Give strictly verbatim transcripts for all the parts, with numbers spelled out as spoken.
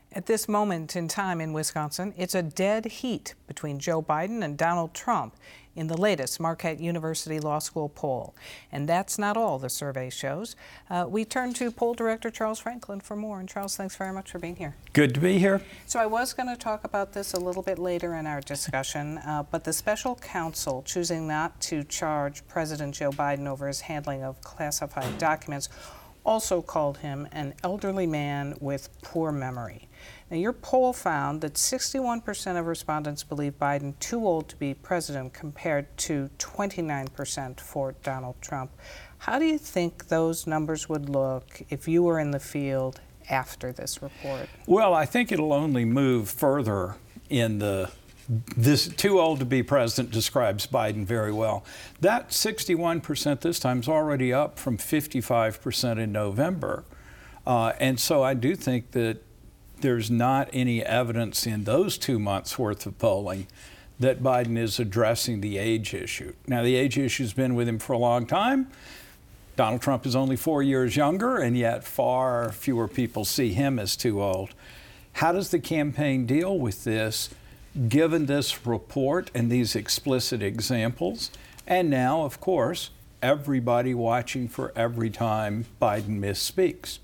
At this moment in time in Wisconsin, it's a dead heat between Joe Biden and Donald Trump in the latest Marquette University Law School poll. And that's not all, the survey shows. Uh, we turn to poll director Charles Franklin for more. And Charles, thanks very much for being here. Good to be here. So I was going to talk about this a little bit later in our discussion, uh, but the special counsel choosing not to charge President Joe Biden over his handling of classified documents also called him an elderly man with poor memory. Now, your poll found that sixty-one percent of respondents believe Biden too old to be president compared to twenty-nine percent for Donald Trump. How do you think those numbers would look if you were in the field after this report? Well, I think it'll only move further in the this too old to be president describes Biden very well. That sixty-one percent this time is already up from fifty-five percent in November. Uh, and so I do think that there's not any evidence in those two months worth of polling that Biden is addressing the age issue. Now, the age issue's been with him for a long time. Donald Trump is only four years younger, and yet far fewer people see him as too old. How does the campaign deal with this, given this report and these explicit examples? And now, of course, everybody watching for every time Biden misspeaks.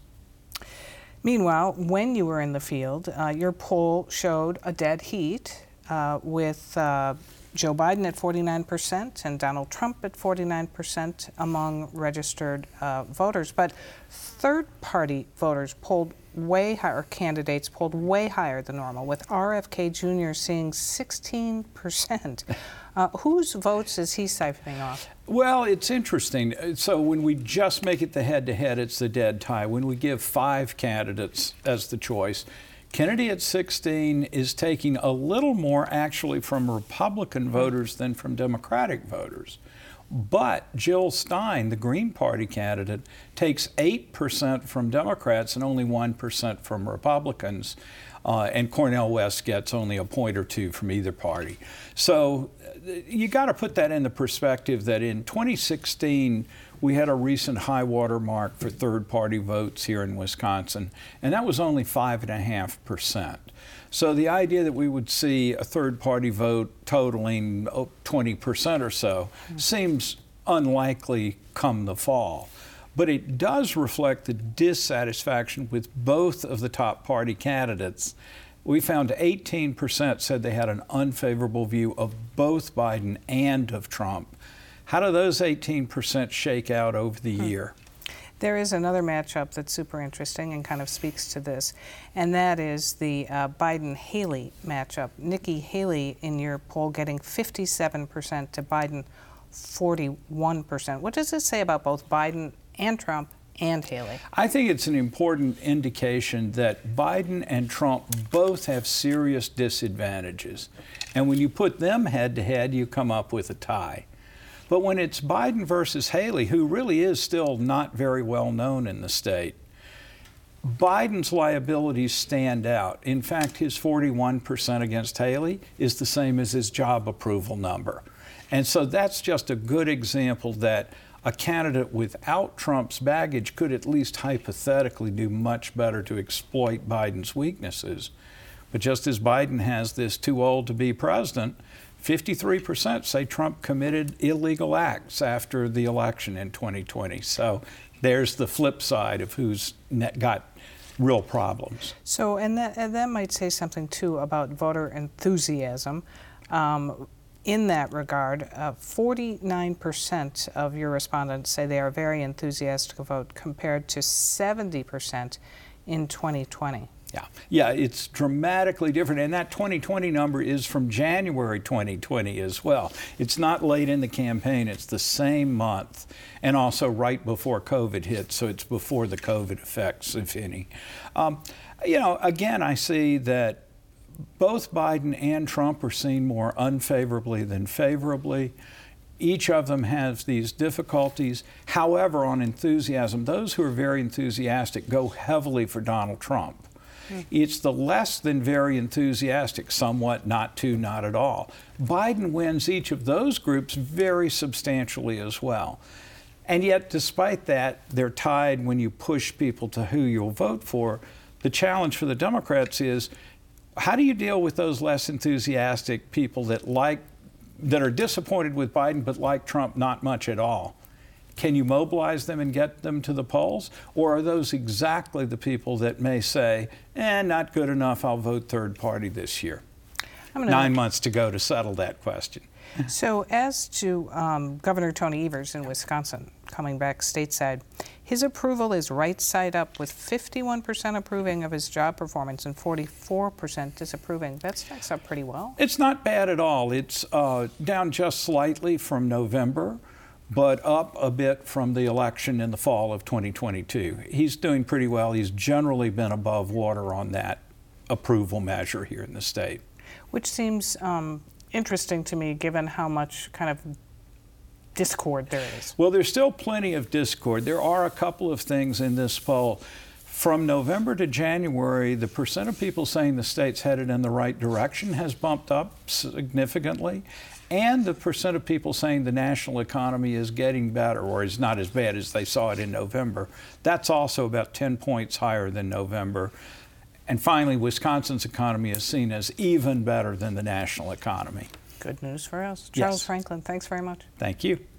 Meanwhile, when you were in the field, uh, your poll showed a dead heat uh, with uh, Joe Biden at forty-nine percent and Donald Trump at forty-nine percent among registered uh, voters. But third-party voters polled way higher, candidates polled way higher than normal, with R F K Junior seeing sixteen percent. Uh, whose votes is he siphoning off? Well, it's interesting. So when we just make it the head-to-head, it's the dead tie. When we give five candidates as the choice, Kennedy at sixteen is taking a little more actually from Republican voters than from Democratic voters. But Jill Stein, the Green Party candidate, takes eight percent from Democrats and only one percent from Republicans. Uh, and Cornel West gets only a point or two from either party. So you got to put that in the perspective that in twenty sixteen, we had a recent high water mark for third-party votes here in Wisconsin, and that was only five and a half percent. So the idea that we would see a third-party vote totaling oh, twenty percent or so mm-hmm. seems unlikely come the fall. But it does reflect the dissatisfaction with both of the top party candidates. We found eighteen percent said they had an unfavorable view of both Biden and of Trump. How do those eighteen percent shake out over the hmm. year? There is another matchup that's super interesting and kind of speaks to this, and that is the uh, Biden-Haley matchup. Nikki Haley in your poll getting fifty-seven percent to Biden forty-one percent. What does this say about both Biden and Trump and Haley? I think it's an important indication that Biden and Trump both have serious disadvantages. And when you put them head to head, you come up with a tie. But when it's Biden versus Haley, who really is still not very well known in the state, Biden's liabilities stand out. In fact, his forty-one percent against Haley is the same as his job approval number. And so that's just a good example that a candidate without Trump's baggage could at least hypothetically do much better to exploit Biden's weaknesses. But just as Biden has this too old to be president, fifty-three percent say Trump committed illegal acts after the election in twenty twenty. So there's the flip side of who's got real problems. So, and that, and that might say something, too, about voter enthusiasm. Um, In that regard, uh, forty-nine percent of your respondents say they are very enthusiastic to vote compared to seventy percent in twenty twenty. Yeah, yeah, it's dramatically different. And that twenty twenty number is from January twenty twenty as well. It's not late in the campaign. It's the same month and also right before COVID hit. So it's before the COVID effects, if any. Um, you know, again, I see that both Biden and Trump are seen more unfavorably than favorably. Each of them has these difficulties. However, on enthusiasm, those who are very enthusiastic go heavily for Donald Trump. Mm. It's the less than very enthusiastic, somewhat, not too, not at all. Biden wins each of those groups very substantially as well. And yet, despite that, they're tied when you push people to who you'll vote for. The challenge for the Democrats is, how do you deal with those less enthusiastic people that like, that are disappointed with Biden but like Trump not much at all? Can you mobilize them and get them to the polls? Or are those exactly the people that may say, eh, not good enough, I'll vote third party this year? I'm gonna Nine months to go to settle that question. So as to um, Governor Tony Evers in Wisconsin, coming back stateside, his approval is right side up with fifty-one percent approving of his job performance and forty-four percent disapproving. That stacks up pretty well. It's not bad at all. It's uh, down just slightly from November, but up a bit from the election in the fall of twenty twenty-two. He's doing pretty well. He's generally been above water on that approval measure here in the state. Which seems um, interesting to me, given how much kind of discord there is. Well, there's still plenty of discord. There are a couple of things in this poll. From November to January, the percent of people saying the state's headed in the right direction has bumped up significantly, and the percent of people saying the national economy is getting better or is not as bad as they saw it in November, that's also about ten points higher than November. And finally, Wisconsin's economy is seen as even better than the national economy. Good news for us. Charles Yes. Franklin, thanks very much. Thank you.